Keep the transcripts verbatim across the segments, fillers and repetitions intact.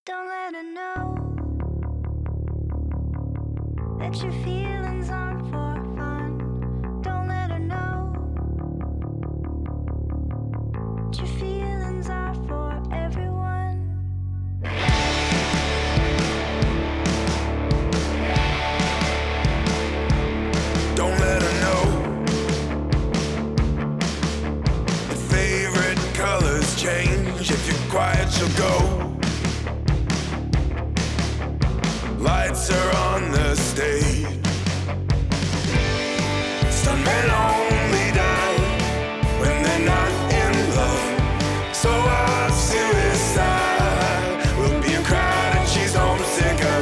Don't let her know that your feelings aren't for fun. Don't let her know that your feelings are for everyone. Don't let her know the favorite colors change. If you're quiet, she'll go. Lights are on the stage. Stuntmen only die when they're not in love. So our suicide will be a crowd and she's homesick of.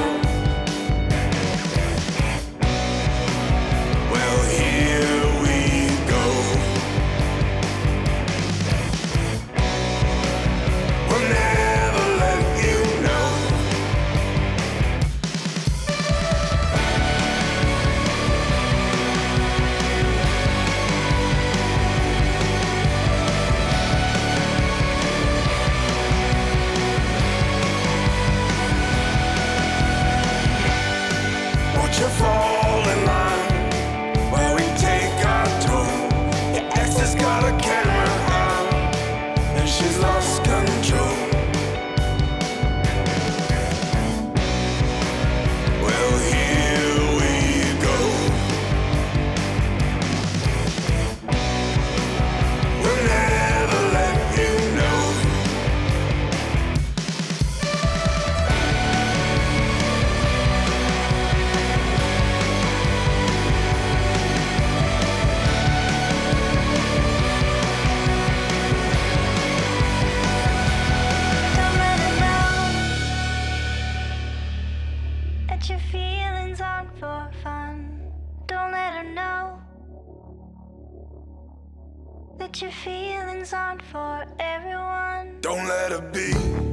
Well, here we go. We'll never let you know. Watch her fall in line while we take our toll. Your ex has got a camera out and she's lost control. Well, here we go. We'll never let you know. Don't let her know that your feelings aren't for fun. Don't let her know that your feelings aren't for everyone. Don't let her be.